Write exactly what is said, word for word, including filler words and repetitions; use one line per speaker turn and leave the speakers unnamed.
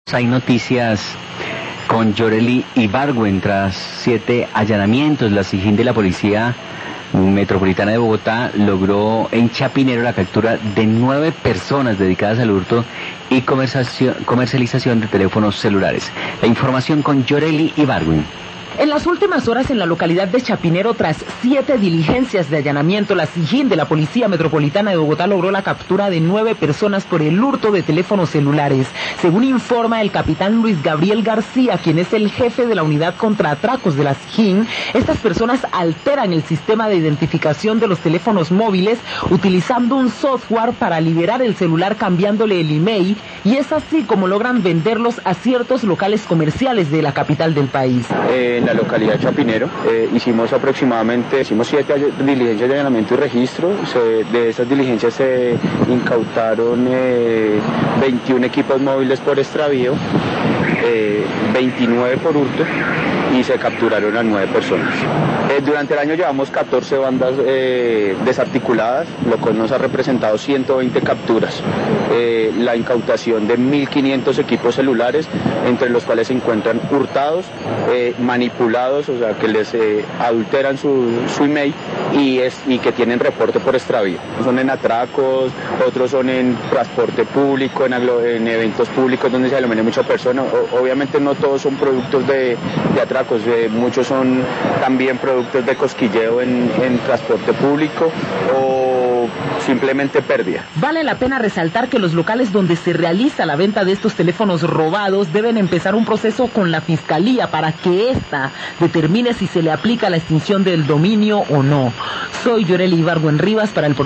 Hay noticias con Yoreli Ibargüen tras siete allanamientos. La SIJIN de la Policía Metropolitana de Bogotá logró en Chapinero la captura de nueve personas dedicadas al hurto y comercialización de teléfonos celulares. La información con Yoreli Ibargüen.
En las últimas horas en la localidad de Chapinero, tras siete diligencias de allanamiento, la SIJIN de la Policía Metropolitana de Bogotá logró la captura de nueve personas por el hurto de teléfonos celulares. Según informa el capitán Luis Gabriel García, quien es el jefe de la unidad contra atracos de la SIJIN, estas personas alteran el sistema de identificación de los teléfonos móviles utilizando un software para liberar el celular cambiándole el email, y es así como logran venderlos a ciertos locales comerciales de la capital del país.
Eh, en la localidad de Chapinero eh, hicimos aproximadamente, hicimos siete diligencias de allanamiento y registro. Se, de esas diligencias se incautaron eh, veintiún equipos móviles por extravío, eh, veintinueve por hurto, y se capturaron a nueve personas. Eh, durante el año llevamos catorce bandas eh, desarticuladas, lo cual nos ha representado ciento veinte capturas, eh, la incautación de mil quinientos equipos celulares, entre los cuales se encuentran hurtados, eh, manipulados, o sea que les eh, adulteran su, su email y, es, y que tienen reporte por extravío. Son en atracos, otros son en transporte público, en, aglo, en eventos públicos donde se aglomera mucha persona. O, obviamente no todos son productos de, de atracos, eh, muchos son también productos de cosquilleo en, en transporte público o simplemente pérdida.
Vale la pena resaltar que los locales donde se realiza la venta de estos teléfonos robados deben empezar un proceso con la Fiscalía para que ésta determine si se le aplica la extinción del dominio o no. Soy Yoreli Ibargüen Rivas para el